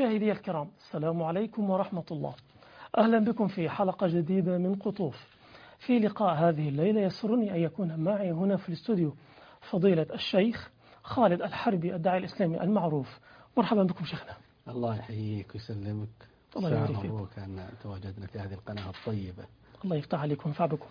مشاهدي الكرام، السلام عليكم ورحمة الله. أهلا بكم في حلقة جديدة من قطوف. في لقاء هذه الليلة يسرني أن يكون معي هنا في الاستوديو فضيلة الشيخ خالد الحربي الداعي الإسلامي المعروف. مرحبا بكم شيخنا. الله يحييك ويسلمك. الله يبارك فيك. مبروك أن تواجدنا في هذه القناة الطيبة. الله يفتح عليكم وينفع بكم.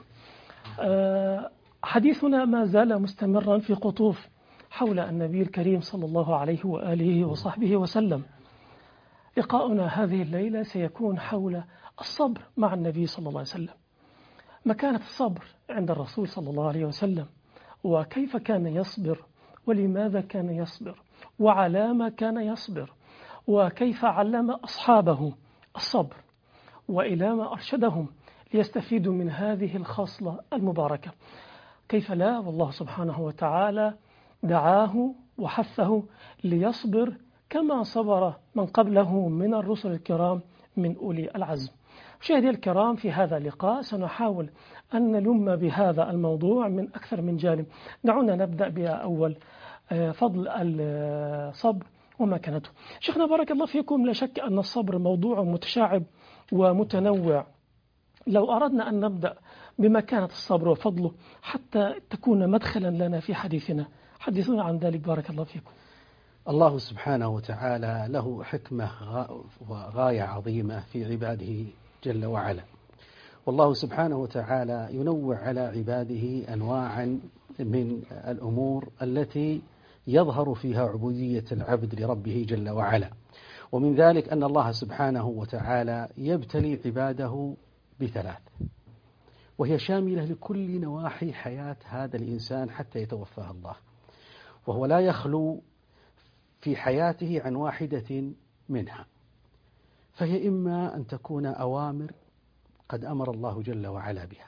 حديثنا ما زال مستمرا في قطوف حول النبي الكريم صلى الله عليه وآله وصحبه وسلم. لقاؤنا هذه الليلة سيكون حول الصبر مع النبي صلى الله عليه وسلم، مكانة الصبر عند الرسول صلى الله عليه وسلم، وكيف كان يصبر، ولماذا كان يصبر، وعلى ما كان يصبر، وكيف علم أصحابه الصبر، وإلى ما أرشدهم ليستفيدوا من هذه الخصلة المباركة. كيف لا، والله سبحانه وتعالى دعاه وحثه ليصبر كما صبر من قبله من الرسل الكرام من أولي العزم. مشاهدي الكرام، في هذا اللقاء سنحاول أن نلم بهذا الموضوع من أكثر من جانب. دعونا نبدأ بأول فضل الصبر ومكانته. شيخنا بارك الله فيكم، لا شك أن الصبر موضوع متشعب ومتنوع. لو أردنا أن نبدأ بمكانة الصبر وفضله حتى تكون مدخلا لنا في حديثنا، حدثونا عن ذلك بارك الله فيكم. الله سبحانه وتعالى له حكمة وغاية عظيمة في عباده جل وعلا، والله سبحانه وتعالى ينوع على عباده أنواعا من الأمور التي يظهر فيها عبودية العبد لربه جل وعلا. ومن ذلك أن الله سبحانه وتعالى يبتلي عباده بثلاث، وهي شاملة لكل نواحي حياة هذا الإنسان حتى يتوفاه الله، وهو لا يخلو في حياته عن واحدة منها. فهي إما أن تكون أوامر قد أمر الله جل وعلا بها،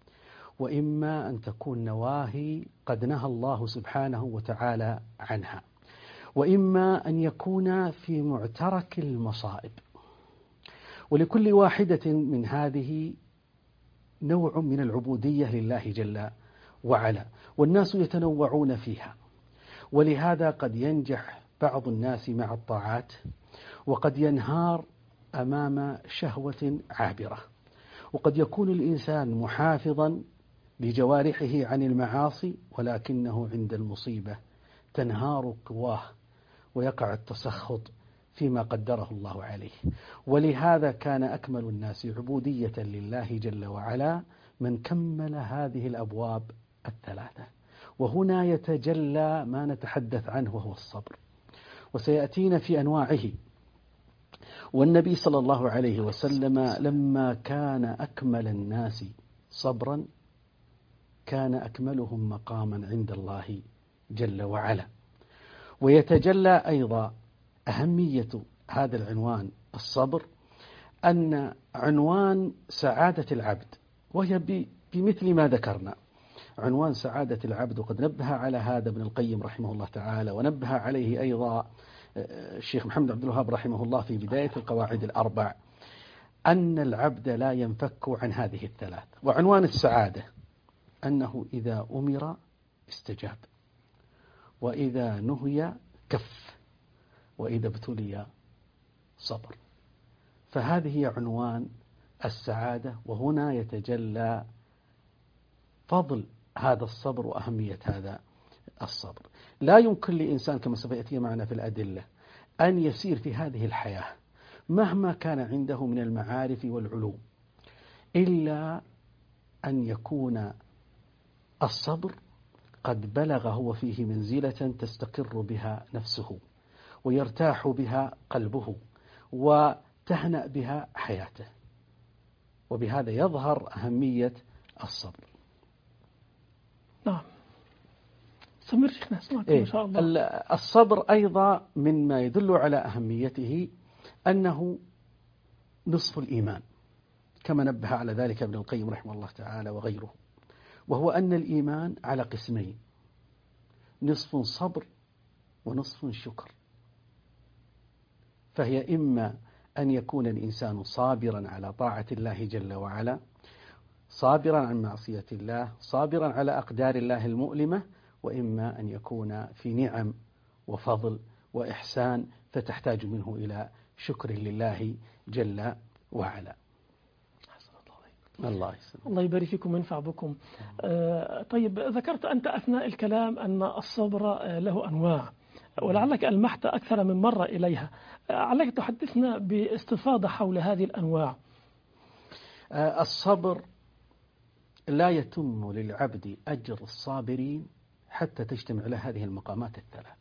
وإما أن تكون نواهي قد نهى الله سبحانه وتعالى عنها، وإما أن يكون في معترك المصائب. ولكل واحدة من هذه نوع من العبودية لله جل وعلا، والناس يتنوعون فيها. ولهذا قد ينجح بعض الناس مع الطاعات، وقد ينهار أمام شهوة عابرة، وقد يكون الإنسان محافظا لجوارحه عن المعاصي، ولكنه عند المصيبة تنهار قواه ويقع التسخط فيما قدره الله عليه. ولهذا كان أكمل الناس عبودية لله جل وعلا من كمل هذه الأبواب الثلاثة. وهنا يتجلى ما نتحدث عنه وهو الصبر، وسيأتينا في أنواعه. والنبي صلى الله عليه وسلم لما كان أكمل الناس صبرا كان أكملهم مقاما عند الله جل وعلا. ويتجلى أيضا أهمية هذا العنوان الصبر أن عنوان سعادة العبد، وهي بمثل ما ذكرنا عنوان سعادة العبد. وقد نبه على هذا ابن القيم رحمه الله تعالى، ونبه عليه أيضا الشيخ محمد عبد الوهاب رحمه الله في بداية القواعد الأربع، أن العبد لا ينفك عن هذه الثلاث. وعنوان السعادة أنه إذا أمر استجاب، وإذا نهي كف، وإذا ابتلي صبر. فهذه هي عنوان السعادة. وهنا يتجلى فضل هذا الصبر وأهمية هذا الصبر. لا يمكن لإنسان كما سوف يأتي معنا في الأدلة أن يسير في هذه الحياة مهما كان عنده من المعارف والعلوم، إلا أن يكون الصبر قد بلغ هو فيه منزلة تستقر بها نفسه، ويرتاح بها قلبه، وتهنأ بها حياته. وبهذا يظهر أهمية الصبر. نعم، سمر شيخنا، اسمعك إن شاء الله. الصبر أيضا مما يدل على أهميته أنه نصف الإيمان، كما نبه على ذلك ابن القيم رحمه الله تعالى وغيره. وهو أن الإيمان على قسمين، نصف صبر ونصف شكر. فهي إما أن يكون الإنسان صابرا على طاعة الله جل وعلا، صابرا عن معصية الله، صابرا على أقدار الله المؤلمة، وإما أن يكون في نعم وفضل وإحسان فتحتاج منه إلى شكر لله جل وعلا. الله يسلمك. الله يبارك فيكم وينفع بكم. طيب، ذكرت أنت أثناء الكلام أن الصبر له أنواع، ولعلك ألمحت أكثر من مرة إليها، عليك تحدثنا باستفاضة حول هذه الأنواع. الصبر لا يتم للعبد أجر الصابرين حتى تجتمع له هذه المقامات الثلاث،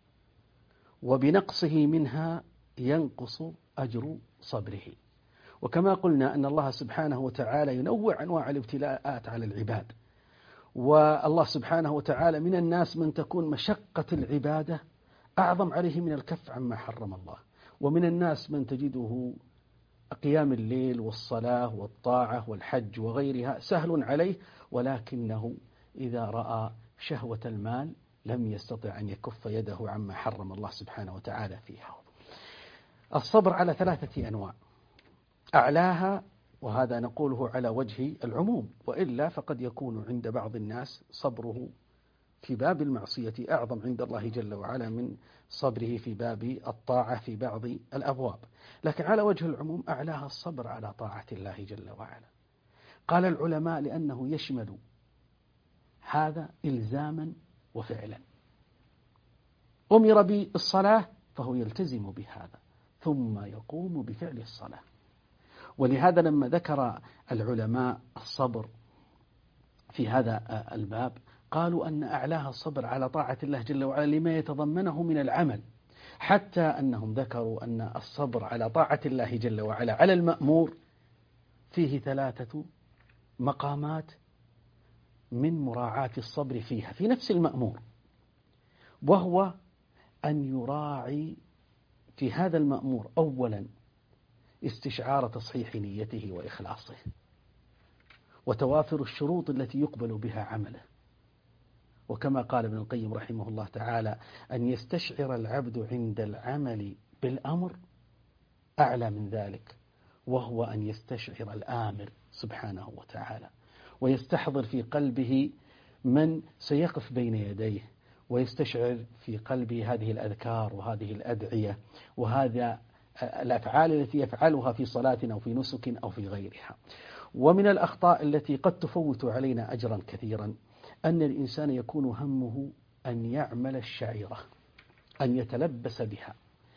وبنقصه منها ينقص أجر صبره. وكما قلنا أن الله سبحانه وتعالى ينوع أنواع الابتلاءات على العباد، والله سبحانه وتعالى من الناس من تكون مشقة العبادة أعظم عليه من الكف عما حرم الله، ومن الناس من تجده قيام الليل والصلاة والطاعة والحج وغيرها سهل عليه، ولكنه إذا رأى شهوة المال لم يستطع أن يكف يده عما حرم الله سبحانه وتعالى فيها. الصبر على 3 أنواع، أعلاها، وهذا نقوله على وجه العموم، وإلا فقد يكون عند بعض الناس صبره في باب المعصية أعظم عند الله جل وعلا من صبره في باب الطاعة في بعض الأبواب، لكن على وجه العموم أعلاها الصبر على طاعة الله جل وعلا. قال العلماء لأنه يشمل هذا إلزاما وفعلا، أمر بالصلاة فهو يلتزم بهذا ثم يقوم بفعل الصلاة. ولهذا لما ذكر العلماء الصبر في هذا الباب قالوا أن أعلاها الصبر على طاعة الله جل وعلا لما يتضمنه من العمل، حتى أنهم ذكروا أن الصبر على طاعة الله جل وعلا على المأمور فيه 3 مقامات من مراعاة الصبر فيها في نفس المأمور، وهو أن يراعي في هذا المأمور أولا استشعار تصحيح نيته وإخلاصه وتوافر الشروط التي يقبل بها عمله، وكما قال ابن القيم رحمه الله تعالى أن يستشعر العبد عند العمل بالأمر أعلى من ذلك، وهو أن يستشعر الآمر سبحانه وتعالى ويستحضر في قلبه من سيقف بين يديه، ويستشعر في قلبه هذه الأذكار وهذه الأدعية وهذا الأفعال التي يفعلها في صلاة أو في نسك أو في غيرها. ومن الأخطاء التي قد تفوت علينا أجرا كثيرا أن الإنسان يكون همه أن يعمل الشعيرة، أن يتلبس بها،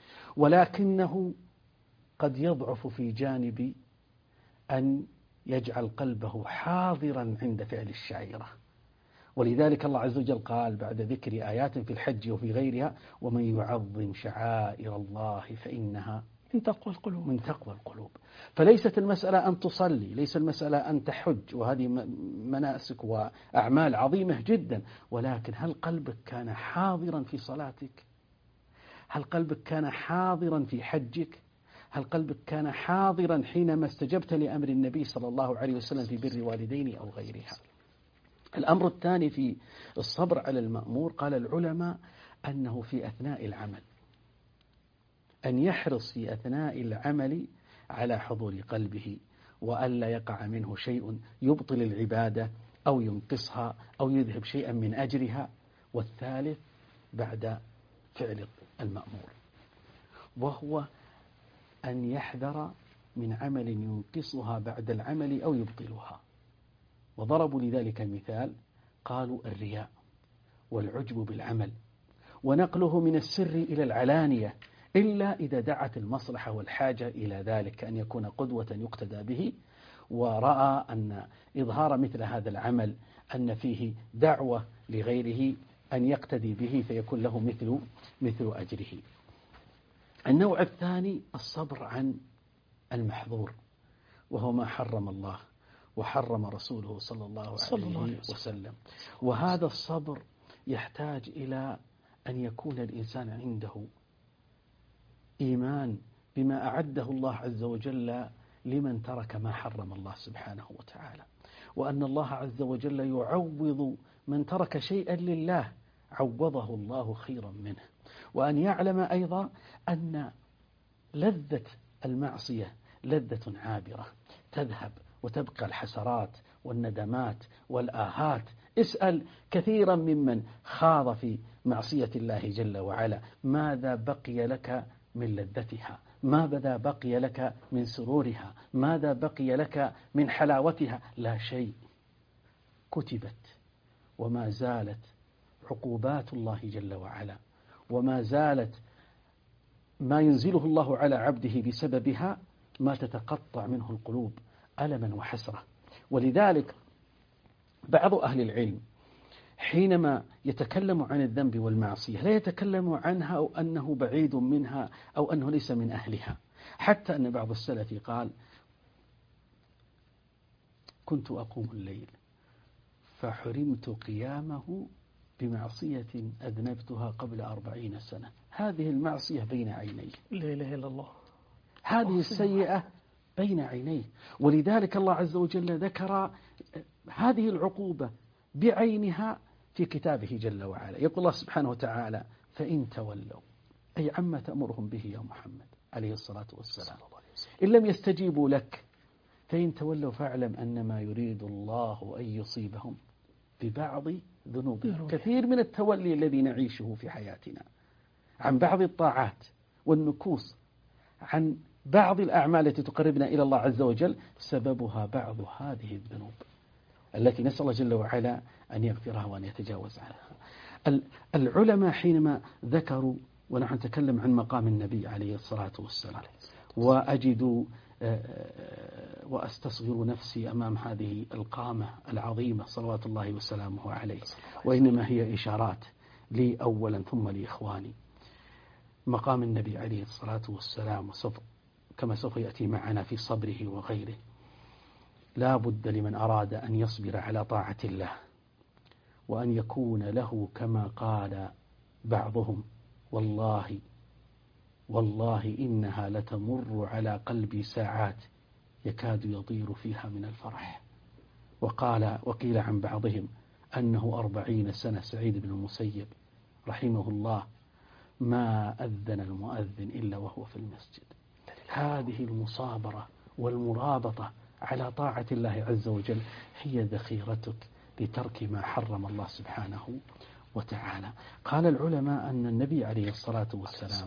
ولكنه قد يضعف في جانب أن يجعل قلبه حاضرا عند فعل الشعيرة. ولذلك الله عز وجل قال بعد ذكر آيات في الحج وفي غيرها: ومن يعظم شعائر الله فإنها من تقوى القلوب. فليست المسألة أن تصلي، ليس المسألة أن تحج، وهذه مناسك وأعمال عظيمة جدا، ولكن هل قلبك كان حاضرا في صلاتك؟ هل قلبك كان حاضرا في حجك؟ هل قلبك كان حاضرا حينما استجبت لأمر النبي صلى الله عليه وسلم في بر والدين أو غيرها؟ الأمر الثاني في الصبر على المأمور قال العلماء أنه في أثناء العمل، أن يحرص في أثناء العمل على حضور قلبه وألا يقع منه شيء يبطل العبادة أو ينقصها أو يذهب شيئا من أجرها. والثالث بعد فعل المأمور وهو أن يحذر من عمل ينقصها بعد العمل أو يبطلها. وضربوا لذلك مثال، قالوا الرياء والعجب بالعمل ونقله من السر إلى العلانية إلا إذا دعت المصلحة والحاجة إلى ذلك، كأن يكون قدوة يقتدى به، ورأى أن إظهار مثل هذا العمل أن فيه دعوة لغيره أن يقتدي به فيكون له مثل أجره. النوع الثاني الصبر عن المحظور، وهو ما حرم الله وحرم رسوله صلى الله عليه وسلم. وهذا الصبر يحتاج إلى أن يكون الإنسان عنده إيمان بما أعده الله عز وجل لمن ترك ما حرم الله سبحانه وتعالى، وأن الله عز وجل يعوض من ترك شيئا لله عوضه الله خيرا منه، وأن يعلم أيضا أن لذة المعصية لذة عابرة تذهب وتبقى الحسرات والندمات والآهات. اسأل كثيرا ممن خاض في معصية الله جل وعلا ماذا بقي لك من لذتها، ماذا بقي لك من سرورها؟ ماذا بقي لك من حلاوتها؟ لا شيء. كتبت، وما زالت عقوبات الله جل وعلا، وما زالت ما ينزله الله على عبده بسببها ما تتقطع منه القلوب ألما وحسرة. ولذلك بعض أهل العلم حينما يتكلم عن الذنب والمعصية لا يتكلم عنها أو أنه بعيد منها أو أنه ليس من أهلها، حتى أن بعض السلف قال: كنت أقوم الليل فحرمت قيامه بمعصية أذنبتها قبل 40 سنة. هذه المعصية بين عينيه، لا إله إلا الله، هذه السيئة بين عينيه. ولذلك الله عز وجل ذكر هذه العقوبة بعينها في كتابه جل وعلا. يقول الله سبحانه وتعالى: فإن تولوا، أي عما تأمرهم به يا محمد عليه الصلاة والسلام، إن لم يستجيبوا لك فإن تولوا فاعلم أنما يريد الله أن يصيبهم ببعض ذنوبهم. كثير من التولي الذي نعيشه في حياتنا عن بعض الطاعات والنكوص، عن بعض الأعمال التي تقربنا إلى الله عز وجل، سببها بعض هذه الذنوب التي نسأل الله جل وعلا أن يغفرها وأن يتجاوز عنها. العلماء حينما ذكروا، ونحن نتكلم عن مقام النبي عليه الصلاة والسلام، وأجد وأستصغر نفسي أمام هذه القامة العظيمة صلوات الله وسلامه عليه، وإنما هي إشارات لي أولا ثم لإخواني. مقام النبي عليه الصلاة والسلام كما سوف يأتي معنا في صبره وغيره، لا بد لمن أراد أن يصبر على طاعة الله وأن يكون له كما قال بعضهم: والله إنها لتمر على قلبي ساعات يكاد يطير فيها من الفرح. وقيل عن بعضهم أنه 40 سنة سعيد بن المسيب رحمه الله ما أذن المؤذن إلا وهو في المسجد. هذه المصابرة والمرابطة على طاعة الله عز وجل هي ذخيرتك لترك ما حرم الله سبحانه وتعالى. قال العلماء أن النبي عليه الصلاة والسلام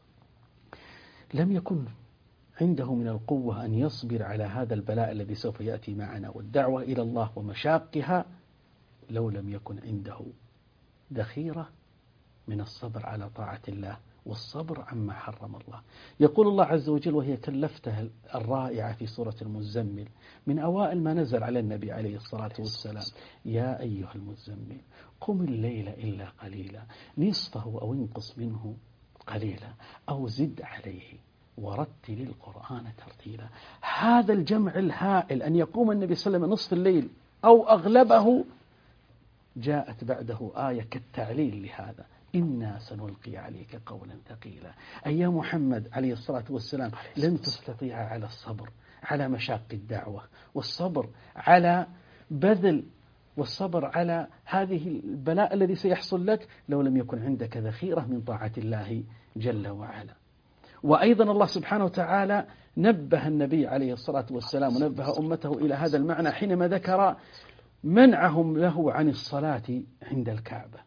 لم يكن عنده من القوة أن يصبر على هذا البلاء الذي سوف يأتي معنا والدعوة إلى الله ومشاقها لو لم يكن عنده ذخيرة من الصبر على طاعة الله والصبر عما حرم الله. يقول الله عز وجل وهي كلفته الرائعة في سورة المزمل من أوائل ما نزل على النبي عليه الصلاة والسلام: يا أيها المزمل قم الليل إلا قليلا نصفه أو انقص منه قليلا أو زد عليه ورتل القرآن ترتيلا. هذا الجمع الهائل أن يقوم النبي صلى الله عليه وسلم نصف الليل أو أغلبه، جاءت بعده آية كالتعليل لهذا: إنا سنلقي عليك قولا ثقيلا. أي يا محمد عليه الصلاة والسلام لن تستطيع على الصبر على مشاق الدعوة، والصبر على بذل، والصبر على هذه البلاء الذي سيحصل لك لو لم يكن عندك ذخيرة من طاعة الله جل وعلا. وأيضا الله سبحانه وتعالى نبه النبي عليه الصلاة والسلام ونبه أمته إلى هذا المعنى حينما ذكر منعهم له عن الصلاة عند الكعبة،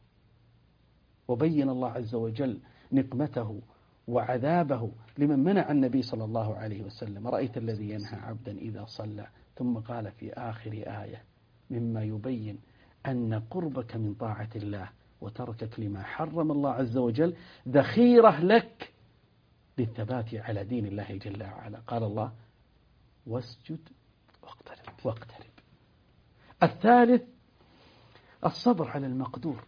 وبين الله عز وجل نقمته وعذابه لمن منع النبي صلى الله عليه وسلم: رأيت الذي ينهى عبدا إذا صلى، ثم قال في آخر آية مما يبين أن قربك من طاعة الله وتركك لما حرم الله عز وجل ذخيرة لك للثبات على دين الله جل وعلا. قال الله: واسجد واقترب. الثالث الصبر على المقدور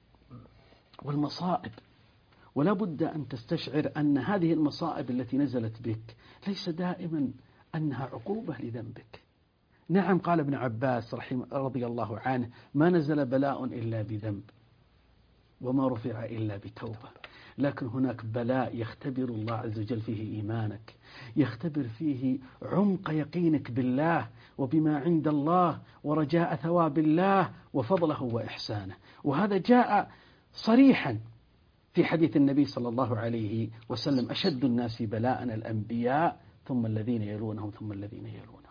والمصائب. ولا بد أن تستشعر أن هذه المصائب التي نزلت بك ليس دائما أنها عقوبة لذنبك. نعم، قال ابن عباس رضي الله عنه: ما نزل بلاء إلا بذنب وما رفع إلا بتوبة. لكن هناك بلاء يختبر الله عز وجل فيه إيمانك، يختبر فيه عمق يقينك بالله وبما عند الله ورجاء ثواب الله وفضله وإحسانه. وهذا جاء صريحا في حديث النبي صلى الله عليه وسلم: أشد الناس بلاء الأنبياء ثم الذين يلونهم ثم الذين يلونهم.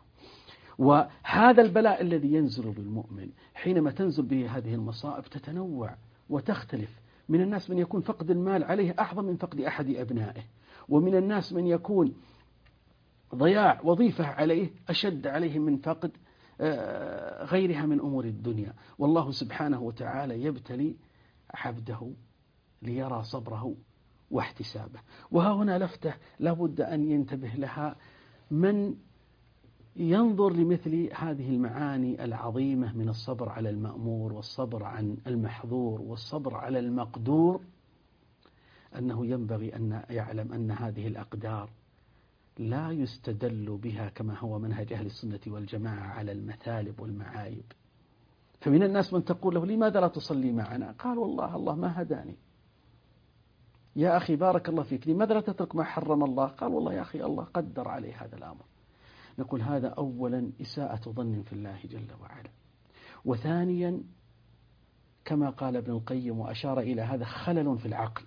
وهذا البلاء الذي ينزل بالمؤمن حينما تنزل به هذه المصائب تتنوع وتختلف. من الناس من يكون فقد المال عليه أعظم من فقد أحد أبنائه، ومن الناس من يكون ضياع وظيفة عليه أشد عليه من فقد غيرها من أمور الدنيا. والله سبحانه وتعالى يبتلي عبده ليرى صبره واحتسابه. وها هنا لفتة لابد أن ينتبه لها من ينظر لمثل هذه المعاني العظيمة من الصبر على المأمور والصبر عن المحظور والصبر على المقدور، أنه ينبغي أن يعلم أن هذه الأقدار لا يستدل بها كما هو منهج أهل السنة والجماعة على المثالب والمعايب. فمن الناس من تقول له لماذا لا تصلي معنا؟ قال والله الله ما هداني. يا أخي بارك الله فيك لماذا لا تترك ما حرم الله؟ قال والله يا أخي الله قدر عليه هذا الأمر. نقول هذا أولا إساءة ظن في الله جل وعلا، وثانيا كما قال ابن القيم وأشار إلى هذا خلل في العقل،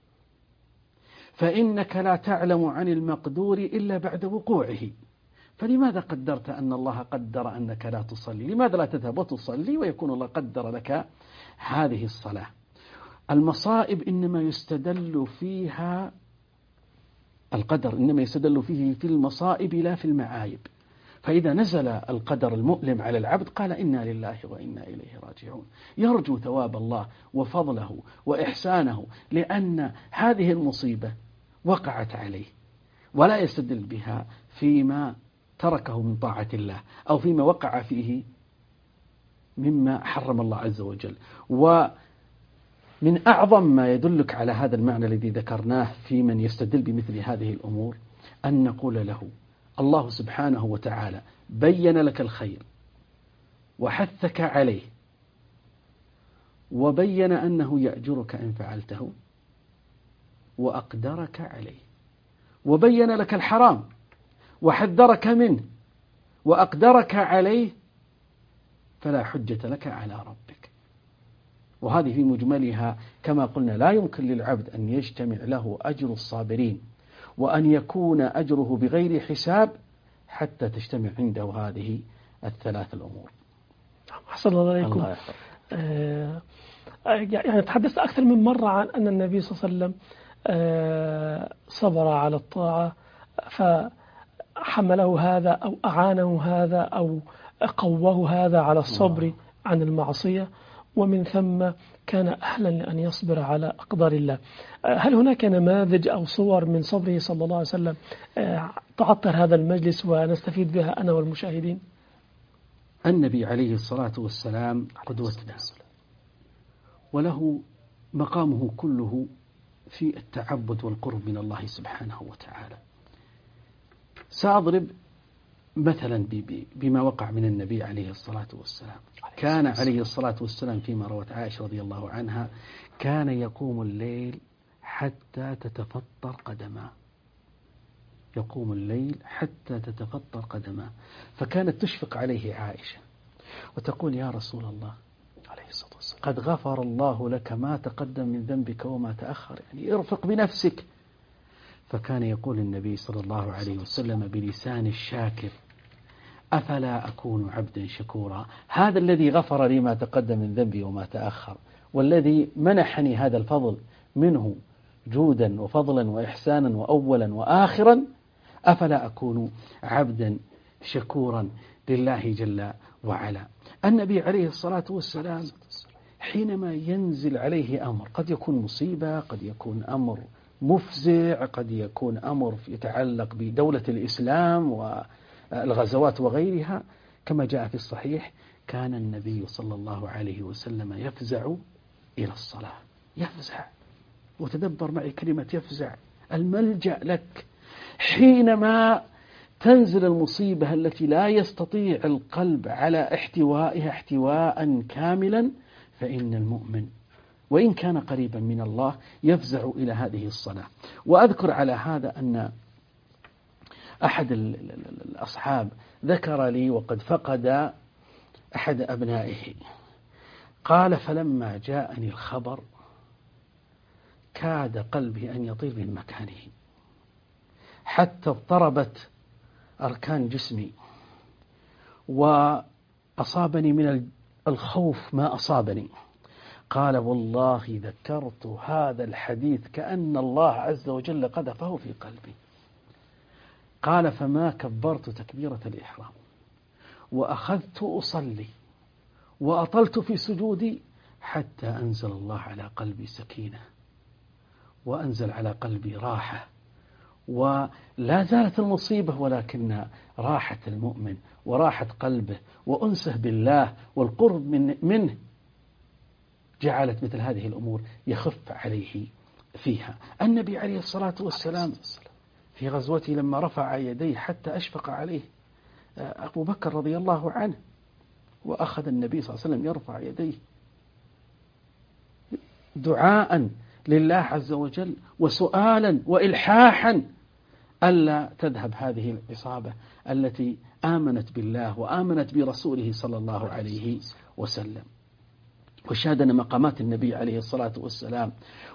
فإنك لا تعلم عن المقدور إلا بعد وقوعه، فلماذا قدرت أن الله قدر أنك لا تصلي؟ لماذا لا تذهب وتصلي ويكون الله قدر لك هذه الصلاة؟ المصائب إنما يستدل فيها القدر، إنما يستدل فيه في المصائب لا في المعايب. فإذا نزل القدر المؤلم على العبد قال إنا لله وإنا إليه راجعون، يرجو ثواب الله وفضله وإحسانه لأن هذه المصيبة وقعت عليه، ولا يستدل بها فيما تركه من طاعة الله أو فيما وقع فيه مما حرم الله عز وجل. ومن أعظم ما يدلك على هذا المعنى الذي ذكرناه في من يستدل بمثل هذه الأمور أن نقول له الله سبحانه وتعالى بين لك الخير وحثك عليه وبين أنه يأجرك إن فعلته وأقدرك عليه، وبين لك الحرام وحذرك منه وأقدرك عليه، فلا حجة لك على ربك. وهذه في مجملها كما قلنا لا يمكن للعبد أن يجتمع له أجر الصابرين وأن يكون أجره بغير حساب حتى تجتمع عنده هذه الثلاث الأمور. أحسن الله عليكم. يعني تحدثت أكثر من مرة عن أن النبي صلى الله عليه وسلم صبر على الطاعة فحمله هذا أو أعانه هذا أو قوه هذا على الصبر عن المعصية، ومن ثم كان أهلا لأن يصبر على أقدار الله. هل هناك نماذج أو صور من صبره صلى الله عليه وسلم تعطر هذا المجلس ونستفيد بها أنا والمشاهدين؟ النبي عليه الصلاة والسلام قدوتنا، وله مقامه كله في التعبد والقرب من الله سبحانه وتعالى. سأضرب مثلا بما وقع من النبي عليه الصلاة والسلام. كان عليه الصلاة والسلام فيما روت عائشة رضي الله عنها كان يقوم الليل حتى تتفطر قدماه، يقوم الليل حتى تتفطر قدماه، فكانت تشفق عليه عائشة وتقول يا رسول الله عليه الصلاة والسلام قد غفر الله لك ما تقدم من ذنبك وما تأخر، يعني ارفق بنفسك. فكان يقول النبي صلى الله عليه وسلم بلسان الشاكر أفلا أكون عبدا شكورا؟ هذا الذي غفر لي ما تقدم من ذنبي وما تأخر، والذي منحني هذا الفضل منه جودا وفضلا وإحسانا وأولا وآخرا، أفلا أكون عبدا شكورا لله جل وعلا. النبي عليه الصلاة والسلام حينما ينزل عليه أمر، قد يكون مصيبة، قد يكون أمر مفزع، قد يكون أمر يتعلق بدولة الإسلام والغزوات وغيرها، كما جاء في الصحيح كان النبي صلى الله عليه وسلم يفزع إلى الصلاة، يفزع. وتدبر معي كلمة يفزع، الملجأ لك حينما تنزل المصيبة التي لا يستطيع القلب على احتوائها احتواء كاملا، فإن المؤمن وإن كان قريبا من الله يفزع إلى هذه الصلاة. وأذكر على هذا أن أحد الأصحاب ذكر لي وقد فقد أحد أبنائه، قال فلما جاءني الخبر كاد قلبي أن يطير من مكانه حتى اضطربت أركان جسمي وأصابني من الخوف ما أصابني. قال والله ذكرت هذا الحديث كأن الله عز وجل قذفه في قلبي. قال فما كبرت تكبيرة الإحرام وأخذت أصلي وأطلت في سجودي حتى أنزل الله على قلبي سكينة وأنزل على قلبي راحة، ولا زالت المصيبة ولكن راحة المؤمن وراحة قلبه وأنسه بالله والقرب منه جعلت مثل هذه الأمور يخف عليه فيها. النبي عليه الصلاة والسلام في غزوته لما رفع يديه حتى أشفق عليه أبو بكر رضي الله عنه، وأخذ النبي صلى الله عليه وسلم يرفع يديه دعاء لله عز وجل وسؤالا وإلحاحا ألا تذهب هذه العصابة التي آمنت بالله وآمنت برسوله صلى الله عليه وسلم. وشاهدنا مقامات النبي عليه الصلاة والسلام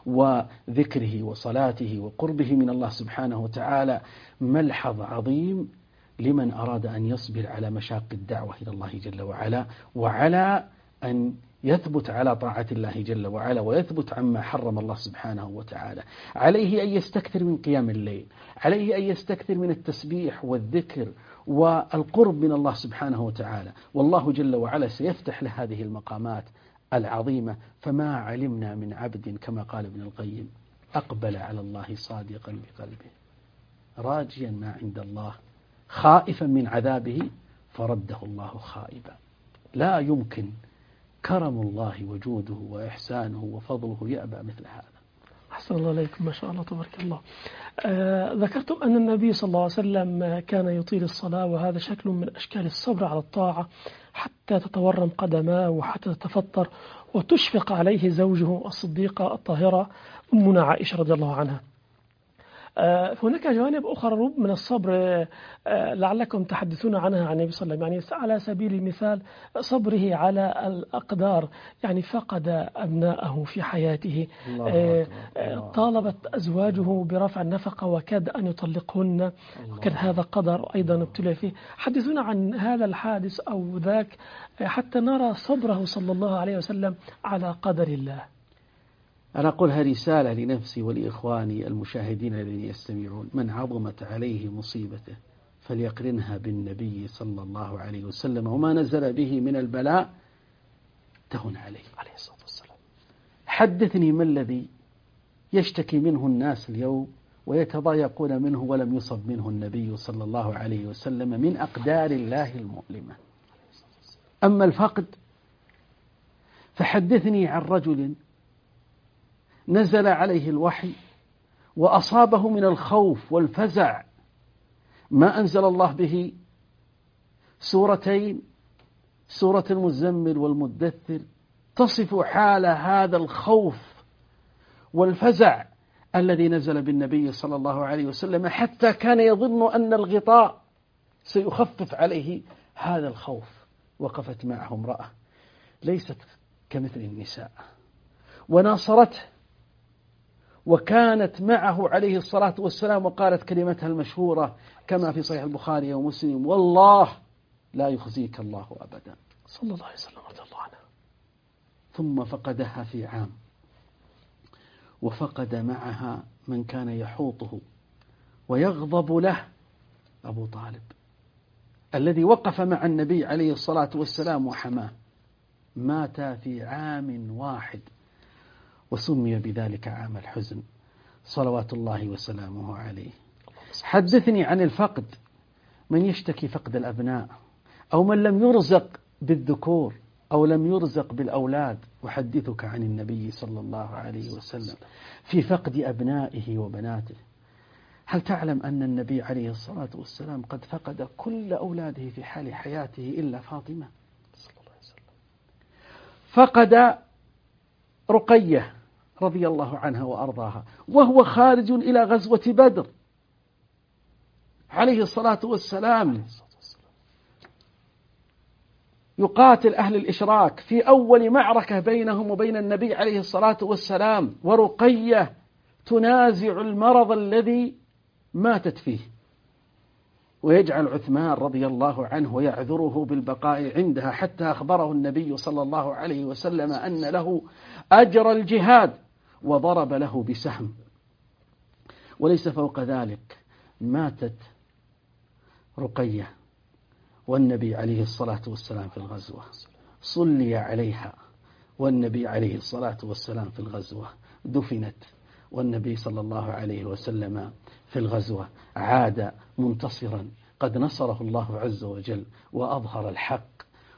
وذكره وصلاته وقربه من الله سبحانه وتعالى ملحظ عظيم لمن أراد أن يصبر على مشاق الدعوة إلى الله جل وعلا، وعلى أن يثبت على طاعة الله جل وعلا ويثبت عما حرم الله سبحانه وتعالى. عليه أن يستكثر من قيام الليل، عليه أن يستكثر من التسبيح والذكر والقرب من الله سبحانه وتعالى، والله جل وعلا سيفتح له هذه المقامات العظيمة. فما علمنا من عبد كما قال ابن القيم أقبل على الله صادقا بقلبه راجيا ما عند الله خائفا من عذابه فرده الله خائبا. لا يمكن كرم الله وجوده وإحسانه وفضله يأبى مثل هذا. أحسن الله عليكم، ما شاء الله تبارك الله. ذكرتم أن النبي صلى الله عليه وسلم كان يطيل الصلاة، وهذا شكل من أشكال الصبر على الطاعة حتى تتورم قدماه وحتى تتفطر وتشفق عليه زوجه الصديقة الطاهرة أمنا عائشة رضي الله عنها. هناك جوانب أخرى من الصبر لعلكم تحدثون عنها عن النبي صلى الله عليه وسلم، يعني على سبيل المثال صبره على الأقدار، يعني فقد أبناءه في حياته، طالبت أزواجه برفع النفقة وكاد أن يطلقهن، وكاد هذا قدر أيضا ابتلى فيه. حدثونا عن هذا الحادث أو ذاك حتى نرى صبره صلى الله عليه وسلم على قدر الله. أنا أقولها رسالة لنفسي ولإخواني المشاهدين الذين يستمعون: من عظمت عليه مصيبته فليقرنها بالنبي صلى الله عليه وسلم، وما نزل به من البلاء تهن عليه الصلاة والسلام. حدثني ما الذي يشتكي منه الناس اليوم ويتضايقون منه ولم يصب منه النبي صلى الله عليه وسلم من أقدار الله المؤلمة. أما الفقد فحدثني عن رجل نزل عليه الوحي وأصابه من الخوف والفزع ما أنزل الله به سورتين، سورة المزمل والمدثر، تصف حال هذا الخوف والفزع الذي نزل بالنبي صلى الله عليه وسلم، حتى كان يظن أن الغطاء سيخفف عليه هذا الخوف. وقفت معه امرأة ليست كمثل النساء وناصرته، وكانت معه عليه الصلاة والسلام، وقالت كلمتها المشهورة كما في صحيح البخاري ومسلم: والله لا يخزيك الله أبدا، صلى الله عليه وسلم رضي الله عنه. ثم فقدها في عام، وفقد معها من كان يحوطه ويغضب له، أبو طالب الذي وقف مع النبي عليه الصلاة والسلام وحماه. مات في عام واحد وسمي بذلك عام الحزن صلوات الله وسلامه عليه. حدثني عن الفقد، من يشتكي فقد الأبناء أو من لم يرزق بالذكور أو لم يرزق بالأولاد. أحدثك عن النبي صلى الله عليه وسلم في فقد أبنائه وبناته. هل تعلم أن النبي عليه الصلاة والسلام قد فقد كل أولاده في حال حياته إلا فاطمة صلى الله عليه وسلم؟ فقد رقية رضي الله عنها وأرضاها وهو خارج إلى غزوة بدر عليه الصلاة والسلام، يقاتل أهل الإشراك في أول معركة بينهم وبين النبي عليه الصلاة والسلام، ورقية تنازع المرض الذي ماتت فيه. ويجعل عثمان رضي الله عنه ويعذره بالبقاء عندها، حتى أخبره النبي صلى الله عليه وسلم أن له أجر الجهاد وضرب له بسهم. وليس فوق ذلك، ماتت رقية والنبي عليه الصلاة والسلام في الغزوة، صلي عليها والنبي عليه الصلاة والسلام في الغزوة، دفنت والنبي صلى الله عليه وسلم في الغزوة، عاد منتصرا، قد نصره الله عز وجل وأظهر الحق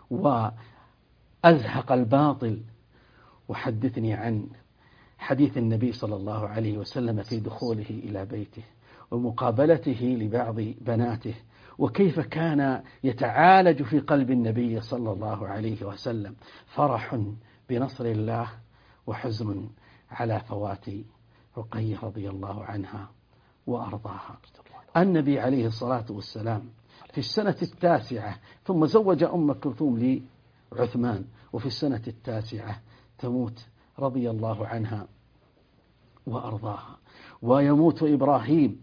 وأزهق الباطل. وحدثني عن حديث النبي صلى الله عليه وسلم في دخوله إلى بيته ومقابلته لبعض بناته، وكيف كان يتعالج في قلب النبي صلى الله عليه وسلم فرح بنصر الله وحزن على فوات رقية رضي الله عنها وأرضاها. النبي عليه الصلاة والسلام في السنة 9 ثم زوج أم كلثوم لعثمان، وفي السنة 9 تموت رضي الله عنها وأرضاها، ويموت إبراهيم،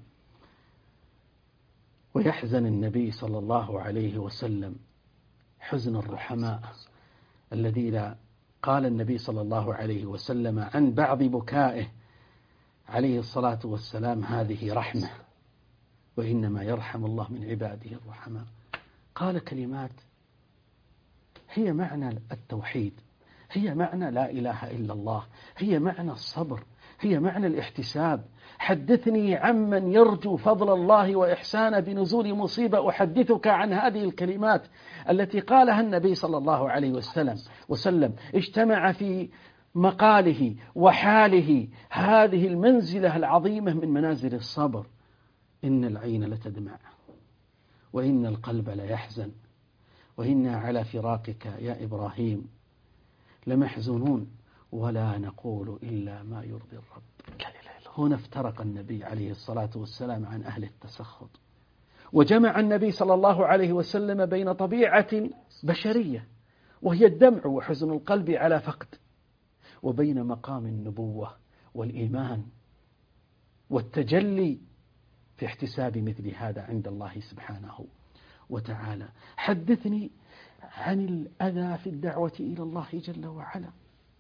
ويحزن النبي صلى الله عليه وسلم حزن الرحماء الذين قال النبي صلى الله عليه وسلم عن بعض بكائه عليه الصلاة والسلام: هذه رحمة، وإنما يرحم الله من عباده الرحماء. قال كلمات هي معنى التوحيد، هي معنى لا إله إلا الله، هي معنى الصبر، هي معنى الاحتساب. حدثني عمن يرجو فضل الله وإحسانه بنزول مصيبة، أحدثك عن هذه الكلمات التي قالها النبي صلى الله عليه وسلم اجتمع في مقاله وحاله هذه المنزلة العظيمة من منازل الصبر: إن العين لتدمع وإن القلب ليحزن وإنا على فراقك يا إبراهيم لمحزونون ولا نقول إلا ما يرضي الرب. هنا افترق النبي عليه الصلاة والسلام عن أهل التسخط، وجمع النبي صلى الله عليه وسلم بين طبيعة بشرية وهي الدمع وحزن القلب على فقد، وبين مقام النبوة والإيمان والتجلي في احتساب مثل هذا عند الله سبحانه وتعالى. حدثني عن الأذى في الدعوة إلى الله جل وعلا.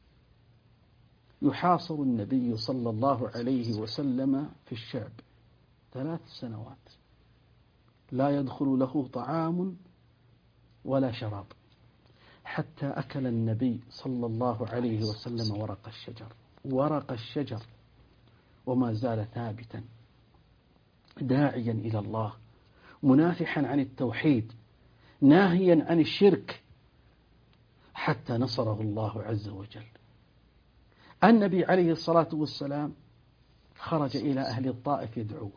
يحاصر النبي صلى الله عليه وسلم في الشعب 3 سنوات، لا يدخل له طعام ولا شراب، حتى أكل النبي صلى الله عليه وسلم ورق الشجر، وما زال ثابتا داعيا إلى الله، منافحا عن التوحيد، ناهيا عن الشرك، حتى نصره الله عز وجل. النبي عليه الصلاة والسلام خرج إلى أهل الطائف يدعوه،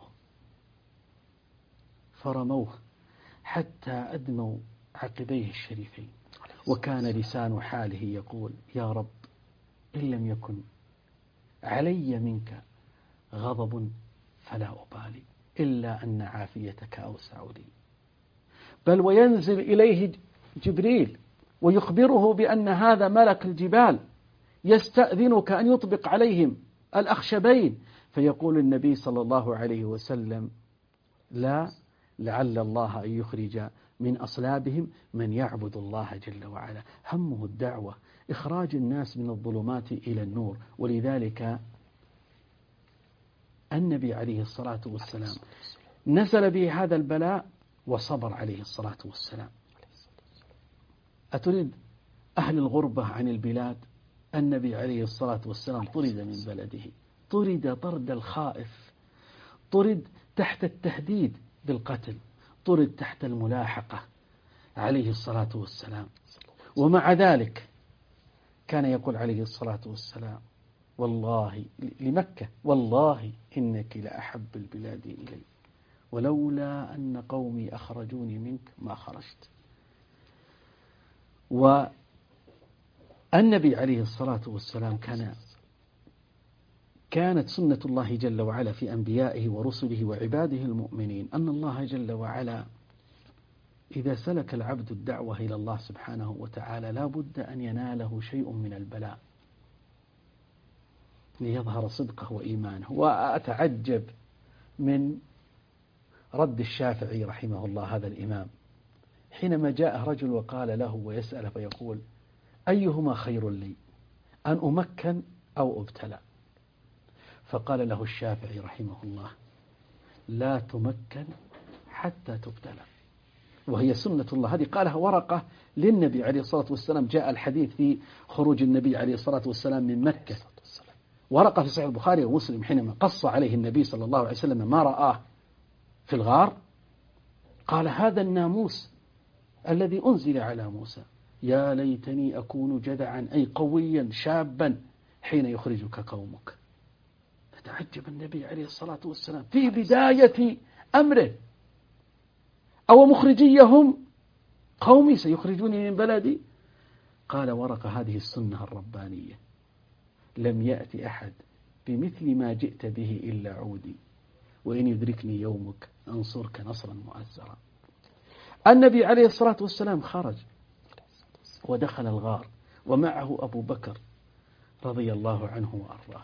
فرموه حتى أدموا عقبيه الشريفين، وكان لسان حاله يقول: يا رب، إن لم يكن علي منك غضب فلا أبالي، إلا أن عافيتك أوسع لي. بل وينزل إليه جبريل ويخبره بأن هذا ملك الجبال يستأذنك أن يطبق عليهم الأخشبين، فيقول النبي صلى الله عليه وسلم: لا، لعل الله أن يخرج من أصلابهم من يعبد الله جل وعلا. همه الدعوة، إخراج الناس من الظلمات إلى النور. ولذلك النبي عليه الصلاة والسلام نزل به هذا البلاء وصبر عليه الصلاة والسلام. أتريد أهل الغربة عن البلاد؟ النبي عليه الصلاة والسلام طرد من بلده، طرد طرد الخائف، طرد تحت التهديد بالقتل، طرد تحت الملاحقة عليه الصلاة والسلام. ومع ذلك كان يقول عليه الصلاة والسلام: والله لمكة، والله إنك لأحب البلاد إلي، ولولا أن قومي أخرجوني منك ما خرجت. والنبي عليه الصلاة والسلام كانت سنة الله جل وعلا في أنبيائه ورسله وعباده المؤمنين أن الله جل وعلا إذا سلك العبد الدعوة إلى الله سبحانه وتعالى لا بد أن يناله شيء من البلاء ليظهر صدقه وإيمانه. وأتعجب من رد الشافعي رحمه الله هذا الإمام حينما جاء رجل وقال له ويسأل فيقول: أيهما خير لي، أن أمكن أو أبتلى؟ فقال له الشافعي رحمه الله: لا تمكن حتى تبتلى، وهي سنة الله. هذه قالها ورقة للنبي عليه الصلاة والسلام. جاء الحديث في خروج النبي عليه الصلاة والسلام من مكة، ورقة في صحيح البخاري ومسلم حينما قص عليه النبي صلى الله عليه وسلم ما رآه في الغار، قال: هذا الناموس الذي أنزل على موسى، يا ليتني أكون جذعا أي قويا شابا حين يخرجك قومك. فتعجب النبي عليه الصلاة والسلام في بداية أمره: أو مخرجيهم قومي سيخرجوني من بلدي؟ قال ورقة: هذه السنة الربانية، لم يأتي أحد بمثل ما جئت به إلا عودي، وإن يدركني يومك أنصرك نصرا مؤزرا. النبي عليه الصلاة والسلام خرج ودخل الغار ومعه أبو بكر رضي الله عنه وأرضاه.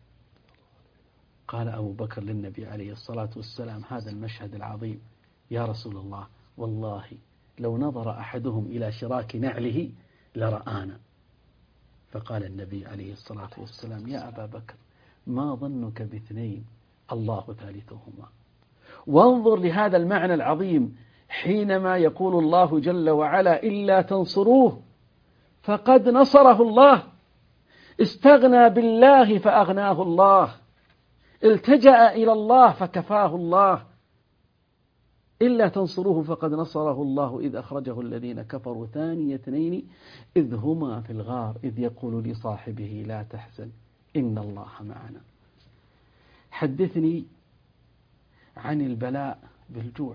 قال أبو بكر للنبي عليه الصلاة والسلام هذا المشهد العظيم: يا رسول الله، والله لو نظر أحدهم إلى شراك نعله لرآنا. فقال النبي عليه الصلاة والسلام: يا أبا بكر، ما ظنك باثنين الله ثالثهما. وانظر لهذا المعنى العظيم حينما يقول الله جل وعلا: إلا تنصروه فقد نصره الله، استغنى بالله فأغناه الله، التجأ إلى الله فكفاه الله. إلا تنصروه فقد نصره الله إذ أخرجه الذين كفروا ثاني اثنين إذ هما في الغار إذ يقول لصاحبه لا تحزن إن الله معنا. حدثني عن البلاء بالجوع،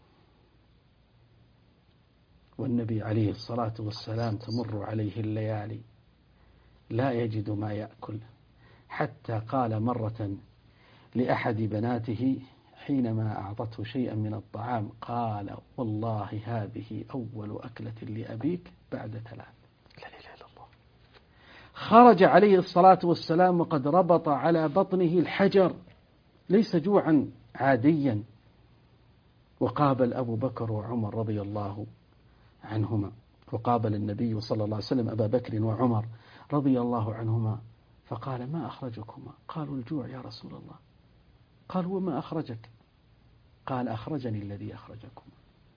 والنبي عليه الصلاة والسلام تمر عليه الليالي لا يجد ما يأكل، حتى قال مرة لأحد بناته حينما أعطته شيئا من الطعام، قال: والله هذه أول أكلة لأبيك بعد 3. لا إله إلا الله. خرج عليه الصلاة والسلام وقد ربط على بطنه الحجر، ليس جوعا عاديا. وقابل أبو بكر وعمر رضي الله عنهما، وقابل النبي صلى الله عليه وسلم أبا بكر وعمر رضي الله عنهما، فقال: ما أخرجكما؟ قالوا: الجوع يا رسول الله. قال: وما أخرجك؟ قال: أخرجني الذي أخرجكم.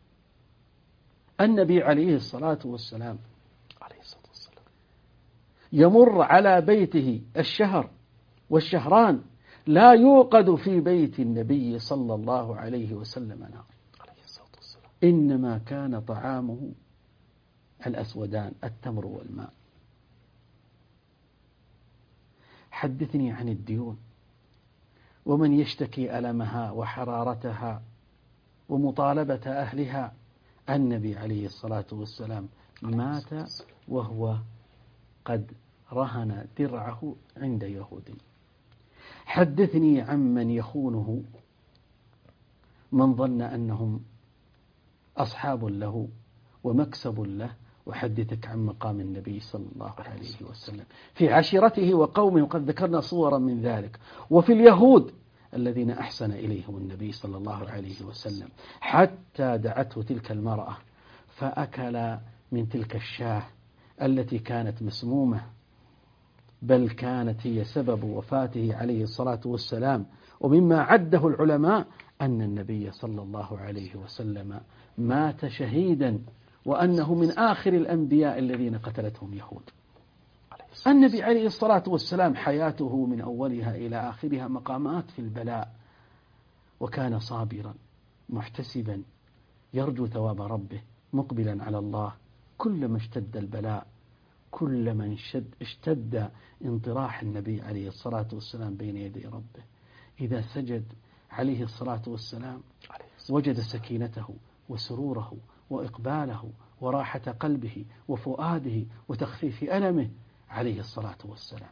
النبي عليه الصلاة والسلام يمر على بيته الشهر والشهران لا يوقد في بيت النبي صلى الله عليه وسلم نار، إنما كان طعامه الأسودان التمر والماء. حدثني عن الديون ومن يشتكي ألمها وحرارتها ومطالبة أهلها. النبي عليه الصلاة والسلام مات وهو قد رهن درعه عند يهودي. حدثني عمن يخونه من ظن أنهم أصحاب له ومكسب له. وحدثك عن مقام النبي صلى الله عليه وسلم في عشيرته وقومه، وقد ذكرنا صورا من ذلك، وفي اليهود الذين أحسن إليهم النبي صلى الله عليه وسلم، حتى دعته تلك المرأة فأكل من تلك الشاة التي كانت مسمومة، بل كانت هي سبب وفاته عليه الصلاة والسلام. ومما عده العلماء أن النبي صلى الله عليه وسلم مات شهيدا، وأنه من آخر الأنبياء الذين قتلتهم يهود. النبي عليه الصلاة والسلام حياته من أولها إلى آخرها مقامات في البلاء، وكان صابرا محتسبا يرجو ثواب ربه مقبلا على الله. كلما اشتد البلاء كلما اشتد انطراح النبي عليه الصلاة والسلام بين يدي ربه. إذا سجد عليه الصلاة والسلام وجد سكينته وسروره وإقباله وراحة قلبه وفؤاده وتخفيف ألمه عليه الصلاة والسلام.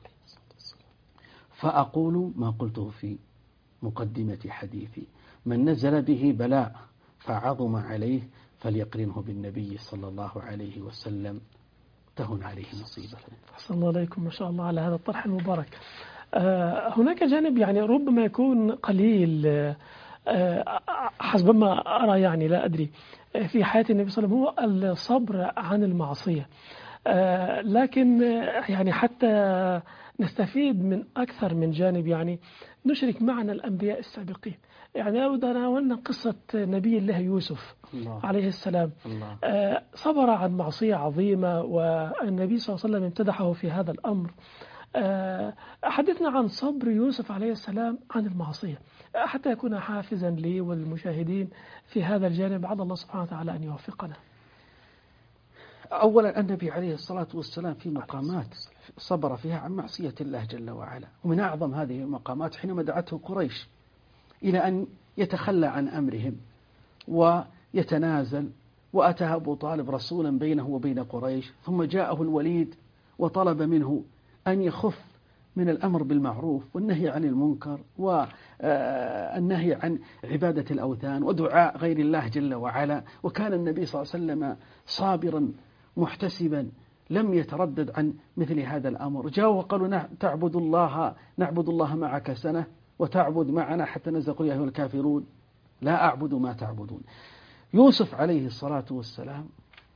فأقول ما قلته في مقدمة حديثي: من نزل به بلاء فعظم عليه فليقرنه بالنبي صلى الله عليه وسلم تهن عليه نصيبه. أحسن الله عليكم، ما شاء الله على هذا الطرح المبارك. هناك جانب يعني ربما يكون قليل حسب ما أرى يعني لا أدري في حياة النبي صلى الله عليه وسلم هو الصبر عن المعصية. لكن يعني حتى نستفيد من أكثر من جانب، يعني نشرك معنا الأنبياء السابقين. يعني لو تناولنا قصة نبي الله يوسف عليه السلام، صبر عن معصية عظيمة، والنبي صلى الله عليه وسلم امتدحه في هذا الأمر. حدثنا عن صبر يوسف عليه السلام عن المعصية حتى يكون حافزا لي والمشاهدين في هذا الجانب. على الله سبحانه وتعالى أن يوفقنا. أولا النبي عليه الصلاة والسلام في مقامات صبر فيها عن معصية الله جل وعلا، ومن أعظم هذه المقامات حينما دعته قريش إلى أن يتخلى عن أمرهم ويتنازل، وأتى أبو طالب رسولا بينه وبين قريش، ثم جاءه الوليد وطلب منه أن يخف من الأمر بالمعروف والنهي عن المنكر والنهي عن عبادة الأوثان ودعاء غير الله جل وعلا. وكان النبي صلى الله عليه وسلم صابرا محتسبا لم يتردد عن مثل هذا الأمر. جاءوا وقالوا نعبد الله معك سنة وتعبد معنا حتى نزل قل يا أيها الكافرون لا أعبد ما تعبدون. يوسف عليه الصلاة والسلام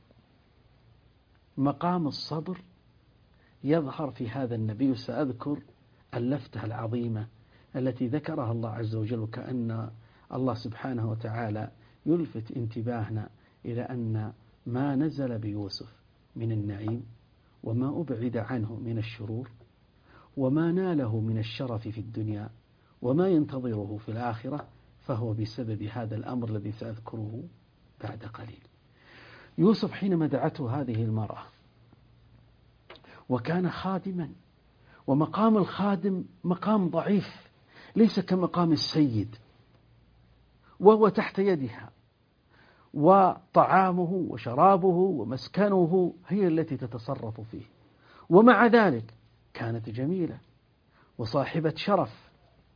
مقام الصبر يظهر في هذا النبي. سأذكر اللفتة العظيمة التي ذكرها الله عز وجل، وكأن الله سبحانه وتعالى يلفت انتباهنا إلى أن ما نزل بيوسف من النعيم وما أبعد عنه من الشرور وما ناله من الشرف في الدنيا وما ينتظره في الآخرة فهو بسبب هذا الأمر الذي سأذكره بعد قليل. يوسف حينما دعته هذه المرأة وكان خادما، ومقام الخادم مقام ضعيف ليس كمقام السيد، وهو تحت يدها وطعامه وشرابه ومسكنه هي التي تتصرف فيه، ومع ذلك كانت جميلة وصاحبة شرف.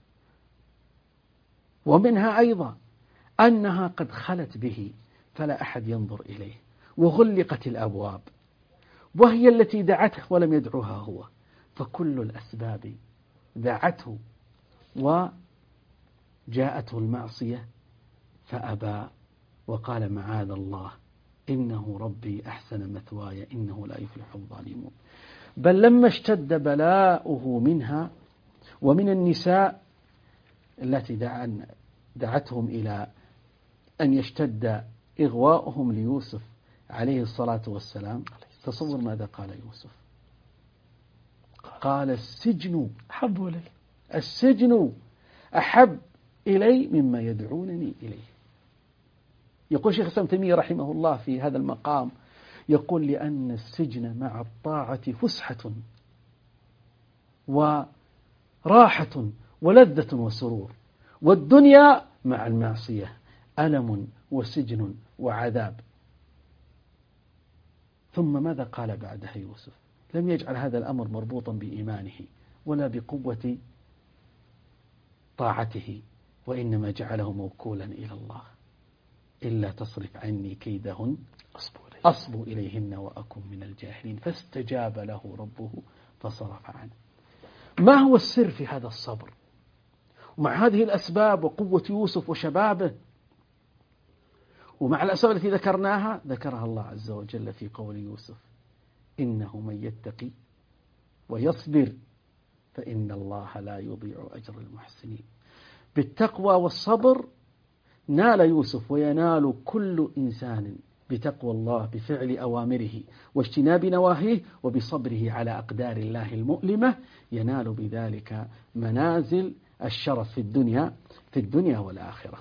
ومنها أيضا أنها قد خلت به فلا أحد ينظر إليه، وغلقت الأبواب، وهي التي دعته ولم يدعوها هو. فكل الأسباب دعته وجاءته المعصية فأبى وقال معاذ الله إنه ربي أحسن مثواي إنه لا يفلح الظالمون. بل لما اشتد بلاؤه منها ومن النساء التي دعتهم إلى أن يشتد إغواؤهم ليوسف عليه الصلاة والسلام، تصور ماذا قال يوسف؟ قال السجن أحب إلي مما يدعونني إليه. يقول شيخ الإسلام تيمية رحمه الله في هذا المقام، يقول لأن السجن مع الطاعة فسحة وراحة ولذة وسرور، والدنيا مع المعصية ألم وسجن وعذاب. ثم ماذا قال بعدها يوسف؟ لم يجعل هذا الأمر مربوطا بإيمانه ولا بقوة طاعته، وإنما جعله موكولا إلى الله. إلا تصرف عني كيدهن أصب إليهن وأكن من الجاهلين. فاستجاب له ربه فصرف عنه. ما هو السر في هذا الصبر؟ ومع هذه الأسباب وقوة يوسف وشبابه ومع الأسباب التي ذكرها الله عز وجل في قول يوسف إنه من يتقي ويصبر فإن الله لا يضيع أجر المحسنين. بالتقوى والصبر نال يوسف وينال كل إنسان بتقوى الله بفعل أوامره واجتناب نواهيه وبصبره على أقدار الله المؤلمة، ينال بذلك منازل الشرف في الدنيا والآخرة.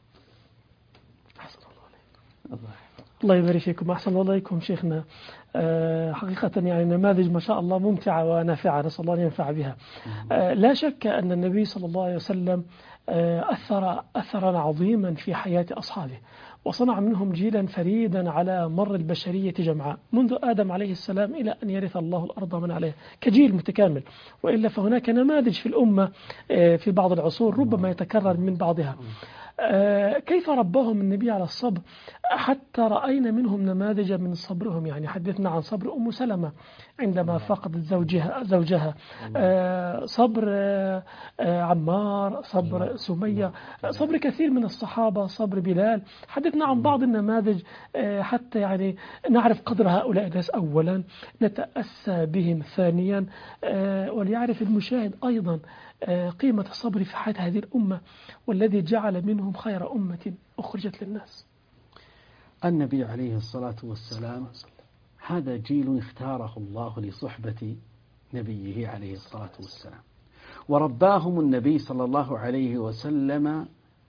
أحسن الله عليكم. الله يبارك فيكم. أحسن الله عليكم شيخنا. حقيقة يعني نماذج ما شاء الله ممتعة ونافعة، نسأل الله أن ينفع بها. لا شك أن النبي صلى الله عليه وسلم أثرا عظيما في حياة أصحابه، وصنع منهم جيلا فريدا على مر البشرية جمعاء منذ آدم عليه السلام إلى أن يرث الله الأرض من عليها كجيل متكامل. وإلا فهناك نماذج في الأمة في بعض العصور ربما يتكرر من بعضها. كيف ربهم النبي على الصبر؟ حتى رأينا منهم نماذج من صبرهم. يعني حدثنا عن صبر أم سلمة عندما فقدت زوجها، صبر عمار، صبر سمية، صبر كثير من الصحابة، صبر بلال. حدثنا عن بعض النماذج حتى يعني نعرف قدر هؤلاء الناس أولا، نتأسى بهم ثانيا، وليعرف المشاهد أيضا قيمة الصبر في حياة هذه الأمة، والذي جعل منهم خير أمة أخرجت للناس. النبي عليه الصلاة والسلام هذا جيل اختاره الله لصحبة نبيه عليه الصلاة والسلام، ورباهم النبي صلى الله عليه وسلم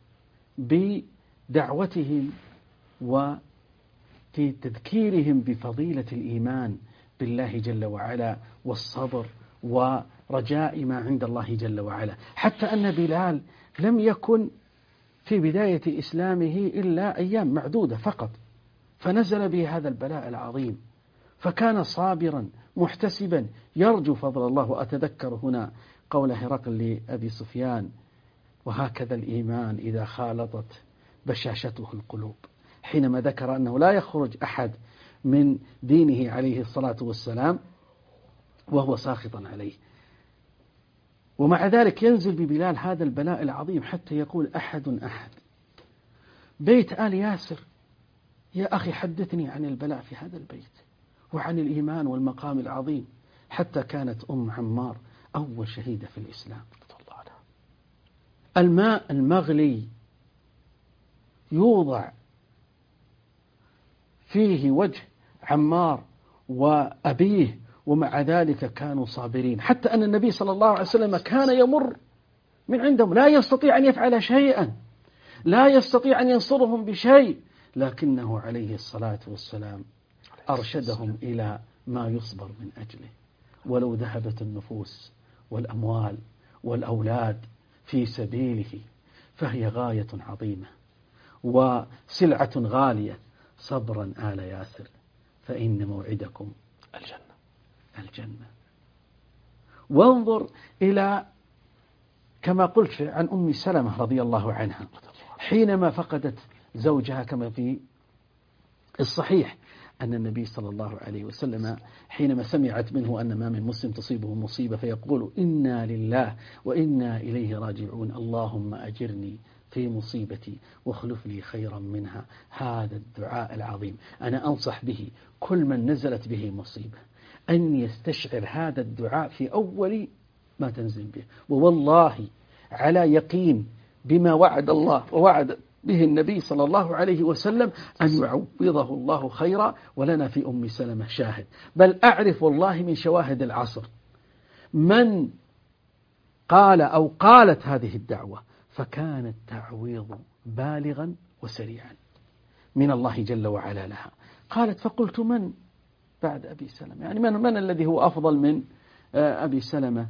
بدعوتهم وفي تذكيرهم بفضيلة الإيمان بالله جل وعلا والصبر ورجاء ما عند الله جل وعلا، حتى أن بلال لم يكن في بداية إسلامه إلا أيام معدودة فقط، فنزل به هذا البلاء العظيم، فكان صابرا محتسبا يرجو فضل الله. وأتذكر هنا قول هرقل لأبي سفيان: وهكذا الإيمان إذا خالطت بشاشته القلوب، حينما ذكر أنه لا يخرج أحد من دينه عليه الصلاة والسلام وهو ساخط عليه. ومع ذلك ينزل ببلال هذا البلاء العظيم حتى يقول أحد بيت آل ياسر: يا أخي حدثني عن البلاء في هذا البيت وعن الإيمان والمقام العظيم، حتى كانت أم عمار أول شهيدة في الإسلام. الماء المغلي يوضع فيه وجه عمار وأبيه، ومع ذلك كانوا صابرين، حتى أن النبي صلى الله عليه وسلم كان يمر من عندهم لا يستطيع أن يفعل شيئا، لا يستطيع أن ينصرهم بشيء، لكنه عليه الصلاة والسلام أرشدهم إلى ما يصبر من أجله، ولو ذهبت النفوس والأموال والأولاد في سبيله فهي غاية عظيمة وسلعة غالية. صبرا آل ياسر فإن موعدكم الجنة. وانظر إلى كما قلت عن أم سلمة رضي الله عنها حينما فقدت زوجها، كما في الصحيح أن النبي صلى الله عليه وسلم حينما سمعت منه أن ما من مسلم تصيبه مصيبة فيقول: إنا لله وإنا إليه راجعون، اللهم أجرني في مصيبتي واخلف لي خيرا منها. هذا الدعاء العظيم أنا أنصح به كل من نزلت به مصيبة أن يستشعر هذا الدعاء في أول ما تنزل به، ووالله على يقين بما وعد الله ووعد به النبي صلى الله عليه وسلم أن يعوضه الله خيرا. ولنا في أم سلمة شاهد، بل أعرف والله من شواهد العصر من قال أو قالت هذه الدعوة فكان التعويض بالغا وسريعا من الله جل وعلا لها. قالت: فقلت من بعد أبي سلمة، يعني من الذي هو أفضل من أبي سلمة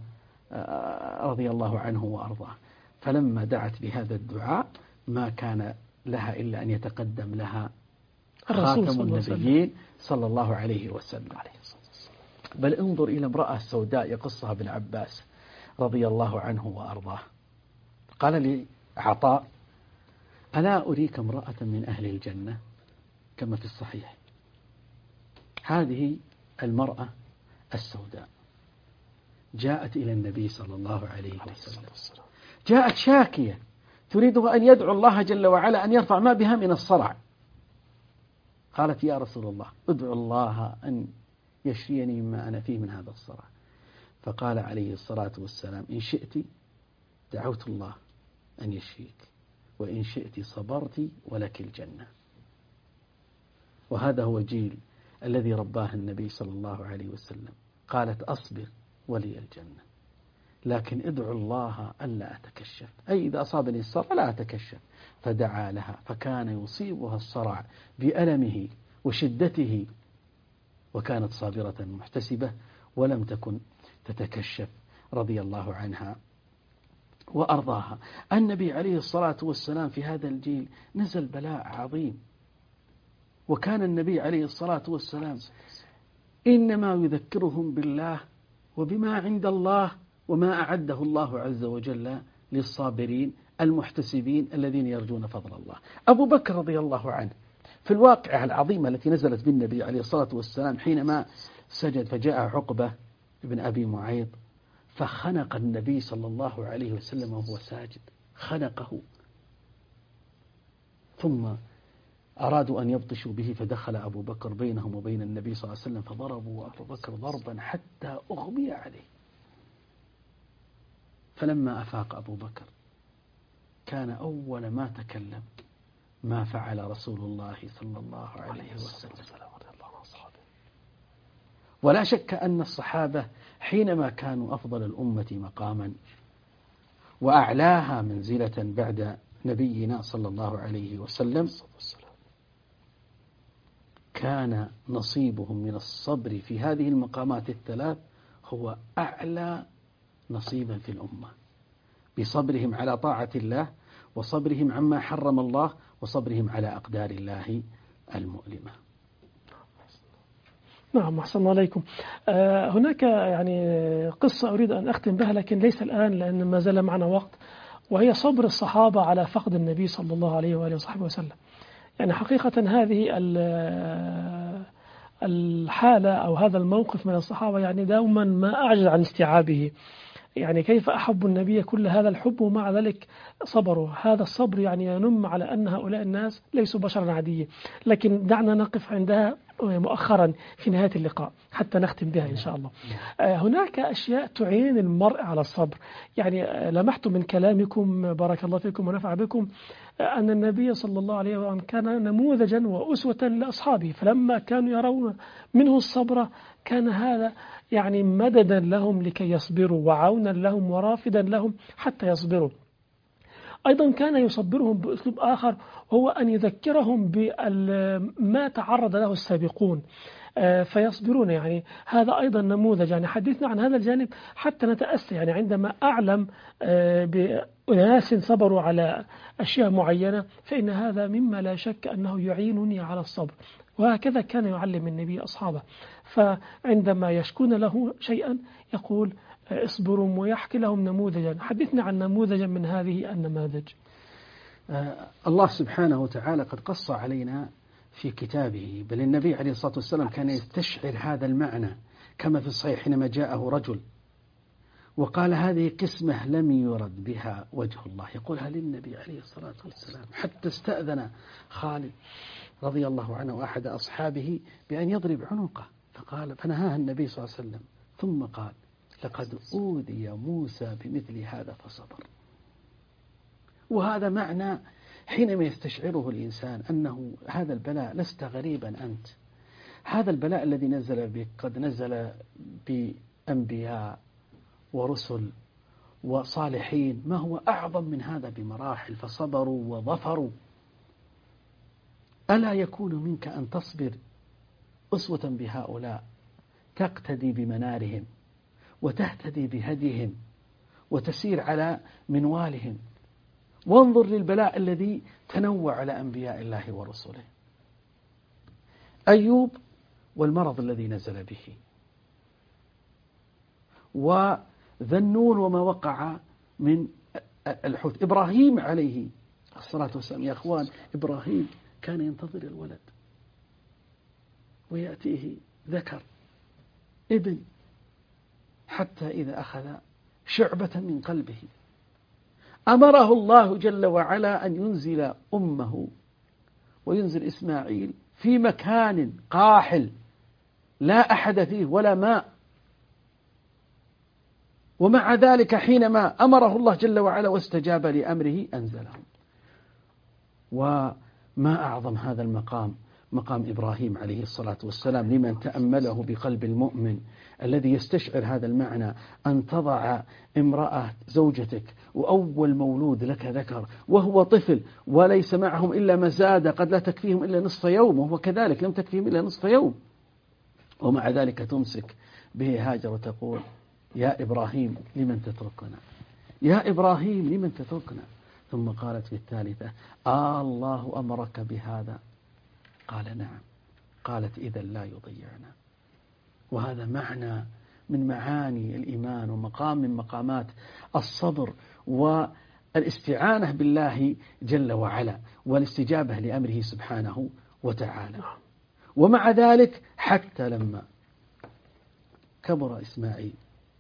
رضي الله عنه وأرضاه. فلما دعت بهذا الدعاء ما كان لها إلا أن يتقدم لها خاتم النبيين صلى الله عليه وسلم. بل انظر إلى امرأة سوداء يقصها ابن عباس رضي الله عنه وأرضاه، قال لي عطاء: ألا أريك امرأة من أهل الجنة كما في الصحيح. هذه المرأة السوداء جاءت إلى النبي صلى الله عليه وسلم، جاءت شاكية تريده أن يدعو الله جل وعلا أن يرفع ما بها من الصرع. قالت: يا رسول الله ادعو الله أن يشفيني مما أنا فيه من هذا الصرع. فقال عليه الصلاة والسلام: إن شئت دعوت الله أن يشفيك، وإن شئت صبرت ولك الجنة. وهذا هو جيل الذي رباه النبي صلى الله عليه وسلم. قالت: أصبر ولي الجنة، لكن ادعو الله ألا أتكشف، أي إذا أصابني الصرع لا أتكشف. فدعا لها فكان يصيبها الصرع بألمه وشدته، وكانت صابرة محتسبة ولم تكن تتكشف رضي الله عنها وأرضاها. النبي عليه الصلاة والسلام في هذا الجيل نزل بلاء عظيم، وكان النبي عليه الصلاة والسلام إنما يذكرهم بالله وبما عند الله وما أعده الله عز وجل للصابرين المحتسبين الذين يرجون فضل الله. أبو بكر رضي الله عنه في الواقعة العظيمة التي نزلت بالنبي عليه الصلاة والسلام حينما سجد فجاء عقبة ابن أبي معيط فخنق النبي صلى الله عليه وسلم وهو ساجد، خنقه، ثم أرادوا أن يبطشوا به فدخل أبو بكر بينهم وبين النبي صلى الله عليه وسلم فضربوا أبو بكر ضربا حتى أغمي عليه. فلما أفاق أبو بكر كان أول ما تكلم ما فعل رسول الله صلى الله عليه وسلم. ولا شك أن الصحابة حينما كانوا أفضل الأمة مقاما وأعلاها منزلة بعد نبينا صلى الله عليه وسلم كان نصيبهم من الصبر في هذه المقامات الثلاث هو أعلى نصيبا في الأمة، بصبرهم على طاعة الله، وصبرهم عما حرم الله، وصبرهم على أقدار الله المؤلمة. نعم، أحسن الله عليكم. هناك يعني قصة أريد أن أختم بها لكن ليس الآن لأن ما زال معنا وقت، وهي صبر الصحابة على فقد النبي صلى الله عليه وآله وصحبه وسلم. يعني حقيقة هذه الحالة أو هذا الموقف من الصحابة يعني دوما ما أعجز عن استيعابه. يعني كيف أحبوا النبي كل هذا الحب ومع ذلك صبروا. هذا الصبر يعني ينم على أن هؤلاء الناس ليسوا بشرا عاديا. لكن دعنا نقف عندها مؤخرا في نهاية اللقاء حتى نختم بها إن شاء الله. هناك أشياء تعين المرء على الصبر. يعني لمحت من كلامكم بارك الله فيكم ونفع بكم أن النبي صلى الله عليه وسلم كان نموذجا وأسوة لأصحابه، فلما كانوا يرون منه الصبر كان هذا يعني مددا لهم لكي يصبروا وعونا لهم ورافدا لهم حتى يصبروا. أيضا كان يصبرهم بأسلوب آخر وهو أن يذكرهم بما تعرض له السابقون فيصبرون. يعني هذا أيضا نموذج. يعني حدثنا عن هذا الجانب حتى نتأسى. يعني عندما أعلم بأناس صبروا على أشياء معينة فإن هذا مما لا شك أنه يعينني على الصبر. وهكذا كان يعلم النبي أصحابه، فعندما يشكون له شيئا يقول اصبروا ويحكي لهم نموذجا. حدثنا عن نموذجا من هذه النماذج. الله سبحانه وتعالى قد قص علينا في كتابه، بل النبي عليه الصلاة والسلام كان يستشعر هذا المعنى كما في الصحيح حينما جاءه رجل وقال هذه قسمة لم يرد بها وجه الله، يقولها للنبي عليه الصلاة والسلام، حتى استأذن خالد رضي الله عنه وأحد أصحابه بأن يضرب عنقه، فنهاه النبي صلى الله عليه وسلم ثم قال لقد أوذي موسى بمثل هذا فصبر. وهذا معنى حينما يستشعره الإنسان أنه هذا البلاء لست غريبا أنت، هذا البلاء الذي نزل بك قد نزل بأنبياء ورسل وصالحين ما هو أعظم من هذا بمراحل فصبروا وظفروا. ألا يكون منك أن تصبر أسوة بهؤلاء تقتدي بمنارهم وتهتدي بهديهم وتسير على منوالهم. وانظر للبلاء الذي تنوع على أنبياء الله ورسله. أيوب والمرض الذي نزل به، وذنون وما وقع من الحوت، إبراهيم عليه الصلاة والسلام. يا أخوان، إبراهيم كان ينتظر الولد ويأتيه ذكر ابن حتى إذا أخذ شعبة من قلبه أمره الله جل وعلا أن ينزل أمه وينزل إسماعيل في مكان قاحل لا أحد فيه ولا ماء، ومع ذلك حينما أمره الله جل وعلا واستجاب لأمره أنزلهم. وما أعظم هذا المقام، مقام إبراهيم عليه الصلاة والسلام، لمن تأمله بقلب المؤمن الذي يستشعر هذا المعنى، أن تضع امرأة زوجتك وأول مولود لك ذكر وهو طفل وليس معهم إلا مزادة قد لا تكفيهم إلا نصف يوم، وهو كذلك لم تكفيهم إلا نصف يوم، ومع ذلك تمسك به هاجر وتقول يا إبراهيم لمن تتركنا، يا إبراهيم لمن تتركنا. ثم قالت في الثالثة الله أمرك بهذا؟ قال نعم. قالت إذا لا يضيعنا. وهذا معنى من معاني الإيمان ومقام من مقامات الصبر والاستعانة بالله جل وعلا والاستجابة لأمره سبحانه وتعالى. ومع ذلك حتى لما كبر إسماعيل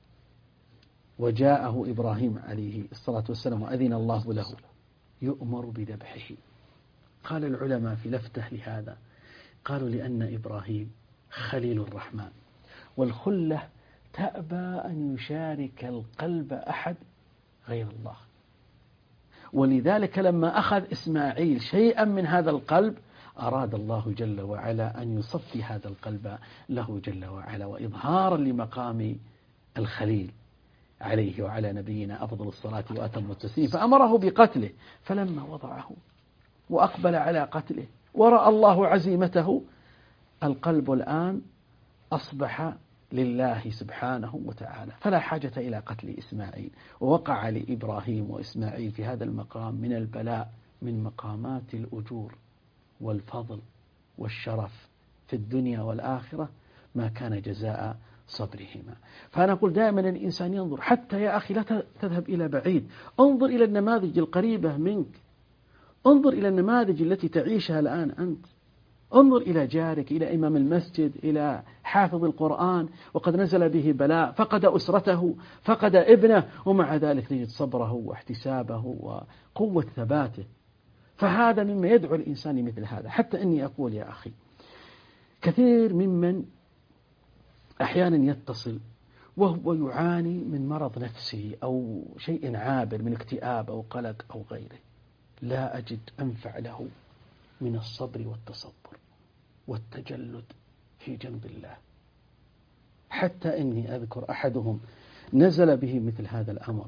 وجاءه إبراهيم عليه الصلاة والسلام وأذن الله له يؤمر بذبحه، قال العلماء في لفتة لهذا، قالوا لأن إبراهيم خليل الرحمن، والخلة تأبى أن يشارك القلب أحد غير الله، ولذلك لما أخذ إسماعيل شيئا من هذا القلب أراد الله جل وعلا أن يصفي هذا القلب له جل وعلا، وإظهارا لمقام الخليل عليه وعلى نبينا أفضل الصلاة وأتم التسليم، فأمره بقتله. فلما وضعه وأقبل على قتله ورأى الله عزيمته، القلب الآن أصبح لله سبحانه وتعالى، فلا حاجة إلى قتل إسماعيل. ووقع لإبراهيم وإسماعيل في هذا المقام من البلاء من مقامات الأجور والفضل والشرف في الدنيا والآخرة ما كان جزاء صبرهما. فأنا أقول دائما الإنسان ينظر، حتى يا أخي لا تذهب إلى بعيد، انظر إلى النماذج القريبة منك، انظر إلى النماذج التي تعيشها الآن أنت، انظر إلى جارك، إلى إمام المسجد، إلى حافظ القرآن، وقد نزل به بلاء، فقد أسرته، فقد ابنه، ومع ذلك تجد صبره واحتسابه وقوة ثباته. فهذا مما يدعو الإنسان مثل هذا. حتى أني أقول يا أخي كثير ممن أحيانا يتصل وهو يعاني من مرض نفسي أو شيء عابر من اكتئاب أو قلق أو غيره، لا أجد أنفع له من الصبر والتصبر والتجلد في جنب الله. حتى إني أذكر أحدهم نزل به مثل هذا الأمر،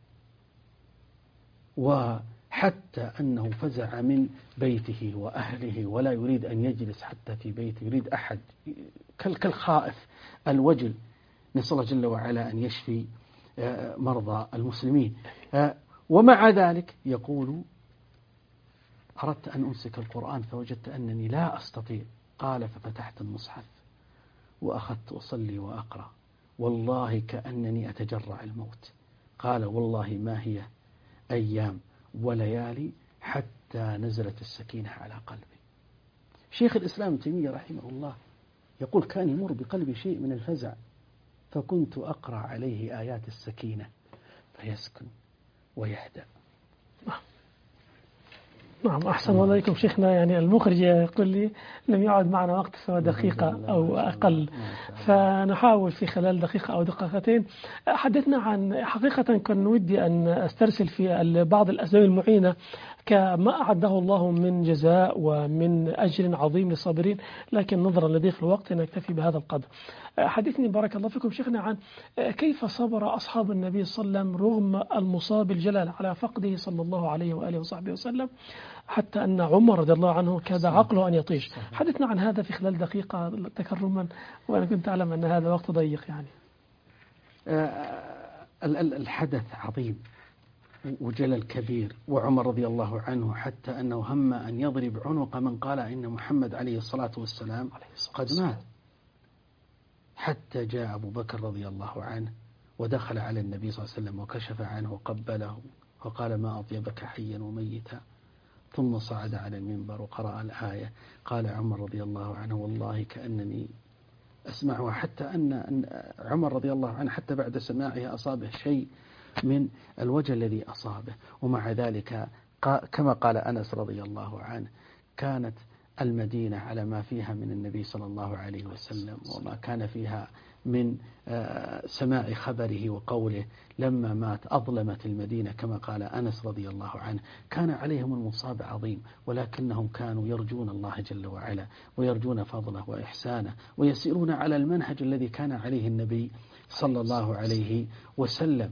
وحتى أنه فزع من بيته وأهله ولا يريد أن يجلس حتى في بيته، يريد أحد كالخائف الوجل. نسأل الله جل وعلا أن يشفي مرضى المسلمين. ومع ذلك يقول أردت أن أمسك القرآن فوجدت أنني لا أستطيع، قال ففتحت المصحف وأخذت أصلي وأقرأ، والله كأنني أتجرع الموت. قال والله ما هي أيام وليالي حتى نزلت السكينة على قلبي. شيخ الإسلام ابن تيمية رحمه الله يقول كان يمر بقلبي شيء من الفزع، فكنت أقرأ عليه آيات السكينة فيسكن ويهدأ. نعم، أحسن الله عليكم شيخنا. يعني المخرج يقول لي لم يعد معنا وقت سوى دقيقة أو أقل، فنحاول في خلال دقيقة أو دقيقتين. حدثنا عن حقيقة كان ودي أن أسترسل في بعض الأسباب المعينة كما أعده الله من جزاء ومن أجر عظيم للصابرين، لكن نظرا لضيق الوقت نكتفي بهذا القدر. حدثني بارك الله فيكم شيخنا عن كيف صبر أصحاب النبي صلى الله عليه وسلم رغم المصاب الجلال على فقده صلى الله عليه وآله وصحبه وسلم، حتى أن عمر رضي الله عنه كاد عقله أن يطيش. حدثنا عن هذا في خلال دقيقة تكرما، وأنا كنت أعلم أن هذا وقت ضيق. يعني الحدث عظيم وجلل كبير، وعمر رضي الله عنه حتى أنه هم أن يضرب عنق من قال إن محمد عليه الصلاة والسلام قد مات، حتى جاء أبو بكر رضي الله عنه ودخل على النبي صلى الله عليه وسلم وكشف عنه وقبله وقال ما أطيبك حيا وميتا، ثم صعد على المنبر وقرأ الآية. قال عمر رضي الله عنه والله كأنني أسمعها، حتى أن عمر رضي الله عنه حتى بعد سماعها أصابه شيء من الوجه الذي أصابه. ومع ذلك كما قال أنس رضي الله عنه كانت المدينة على ما فيها من النبي صلى الله عليه وسلم وما كان فيها من سماع خبره وقوله، لما مات أظلمت المدينة كما قال أنس رضي الله عنه. كان عليهم المصاب عظيم، ولكنهم كانوا يرجون الله جل وعلا ويرجون فضله وإحسانه ويسيرون على المنهج الذي كان عليه النبي صلى الله عليه وسلم.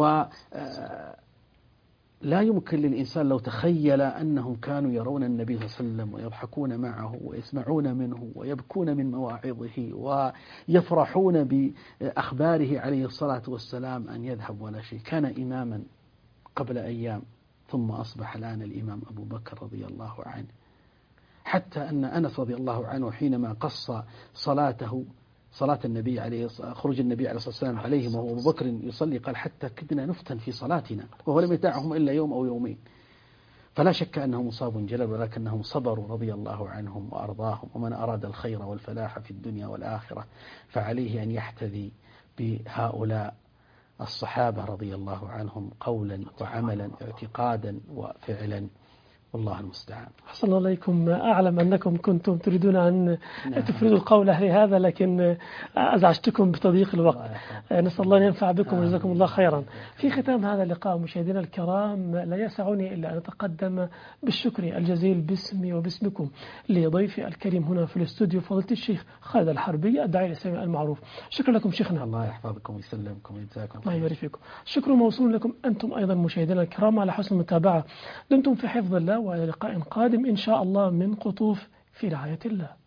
لا يمكن للإنسان لو تخيل أنهم كانوا يرون النبي صلى الله عليه وسلم ويضحكون معه ويسمعون منه ويبكون من مواعظه ويفرحون بأخباره عليه الصلاة والسلام أن يذهب ولا شيء. كان إماما قبل أيام ثم أصبح الآن الإمام أبو بكر رضي الله عنه، حتى أن أنس رضي الله عنه حينما قص صلاة النبي عليه خروج النبي عليه الصلاة والسلام عليهم وهو أبو بكر يصلي، قال حتى كدنا نفتن في صلاتنا، وهو لم يدعهم إلا يوم أو يومين. فلا شك أنهم أصابوا جلل، ولكنهم صبروا رضي الله عنهم وأرضاهم. ومن أراد الخير والفلاح في الدنيا والآخرة فعليه أن يحتذي بهؤلاء الصحابة رضي الله عنهم قولا وعملا، اعتقادا وفعلا، والله المستعان. أحسن الله عليكم. أعلم أنكم كنتم تريدون أن تفردوا القول لهذا، لكن أزعجتكم بتضييق الوقت. نسأل الله أن ينفع بكم وجزاكم الله خيرا. في ختام هذا اللقاء مشاهدينا الكرام، لا يسعني إلا أن أتقدم بالشكر الجزيل باسمي وباسمكم لضيفي الكريم هنا في الاستوديو فضيلة الشيخ خالد الحربي الداعية الإسلامي المعروف. شكرا لكم شيخنا. الله يحفظكم ويسلمكم ويجزاكم الله يبارك فيكم. الشكر موصول لكم أنتم أيضا مشاهدينا الكرام على حسن المتابعة. دمتم في حفظ الله، وإلى لقاء قادم إن شاء الله من قطوف في رعاية الله.